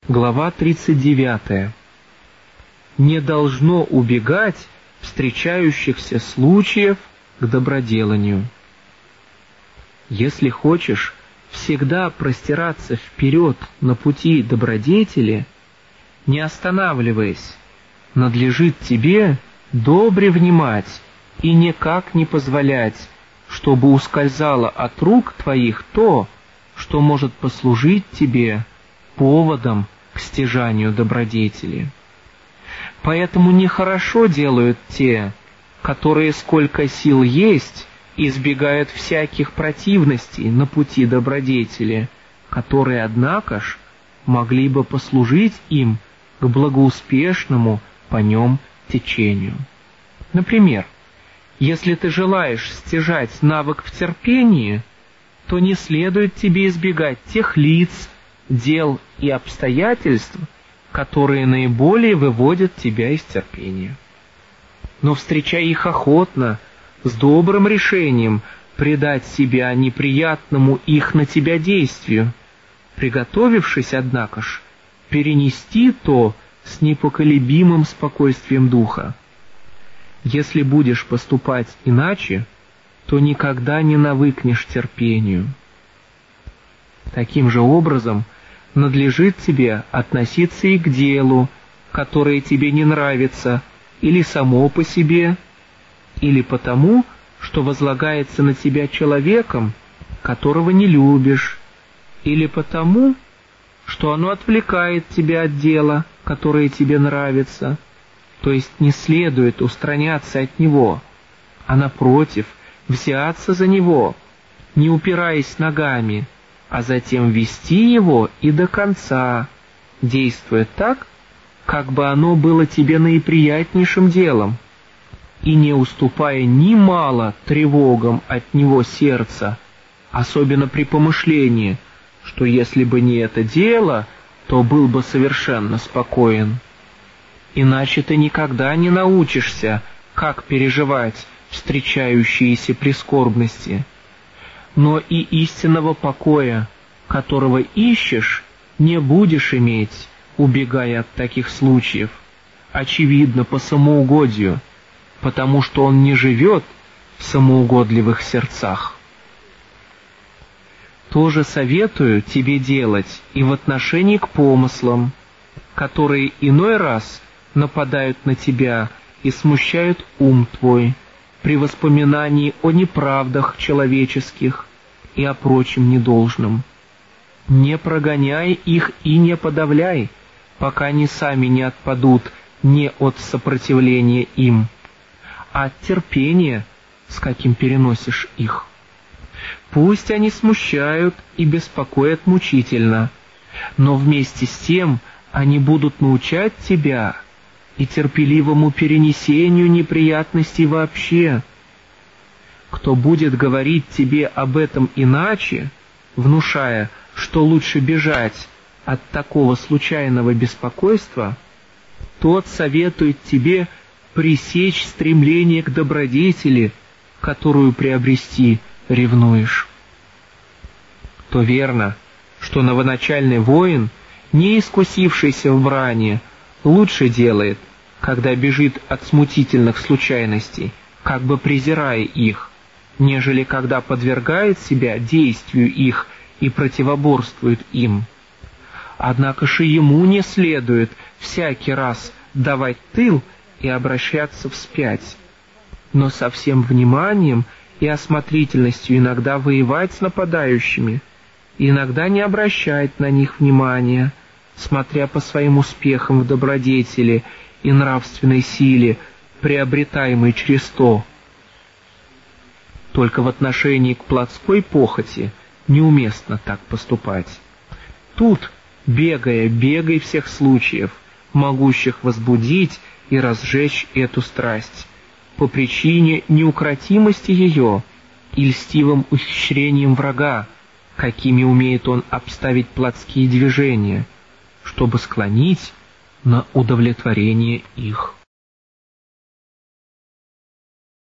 Глава 39. Не должно убегать встречающихся случаев к доброделанию. Если хочешь всегда простираться вперед на пути добродетели, не останавливаясь, надлежит тебе добре внимать и никак не позволять, чтобы ускользало от рук твоих то, что может послужить тебе поводом к стяжанию добродетели. Поэтому нехорошо делают те, которые, сколько сил есть, избегают всяких противностей на пути добродетели, которые, однако ж, могли бы послужить им к благоуспешному по нем течению. Например, если ты желаешь стяжать навык в терпении, то не следует тебе избегать тех лиц, дел и обстоятельств, которые наиболее выводят тебя из терпения. Но встречай их охотно, с добрым решением предать себя неприятному их на тебя действию, приготовившись, однако ж, перенести то с непоколебимым спокойствием духа. Если будешь поступать иначе, то никогда не навыкнешь терпению. Таким же образом надлежит тебе относиться и к делу, которое тебе не нравится, или само по себе, или потому, что возлагается на тебя человеком, которого не любишь, или потому, что оно отвлекает тебя от дела, которое тебе нравится. То есть не следует устраняться от него, а напротив, взяться за него, не упираясь ногами, а затем вести его и до конца, действуя так, как бы оно было тебе наиприятнейшим делом, и не уступая ни мало тревогам от него сердца, особенно при помышлении, что если бы не это дело, то был бы совершенно спокоен. Иначе ты никогда не научишься, как переживать встречающиеся прискорбности. Но и истинного покоя, которого ищешь, не будешь иметь, убегая от таких случаев, очевидно, по самоугодию, потому что он не живет в самоугодливых сердцах. То же советую тебе делать и в отношении к помыслам, которые иной раз нападают на тебя и смущают ум твой при воспоминании о неправдах человеческих и о прочем недолжном. Не прогоняй их и не подавляй, пока они сами не отпадут не от сопротивления им, а от терпения, с каким переносишь их. Пусть они смущают и беспокоят мучительно, но вместе с тем они будут научать тебя и терпеливому перенесению неприятностей вообще. Кто будет говорить тебе об этом иначе, внушая, что лучше бежать от такого случайного беспокойства, тот советует тебе пресечь стремление к добродетели, которую приобрести ревнуешь. То верно, что новоначальный воин, не искусившийся в брани, лучше делает, когда бежит от смутительных случайностей, как бы презирая их, нежели когда подвергает себя действию их и противоборствует им. Однако же ему не следует всякий раз давать тыл и обращаться вспять, но со всем вниманием и осмотрительностью иногда воевать с нападающими, иногда не обращать на них внимания, смотря по своим успехам в добродетели и нравственной силе, приобретаемой через то. Только в отношении к плотской похоти неуместно так поступать. Тут, бегай всех случаев, могущих возбудить и разжечь эту страсть, по причине неукротимости ее и льстивым ухищрением врага, какими умеет он обставить плотские движения, чтобы склонить на удовлетворение их.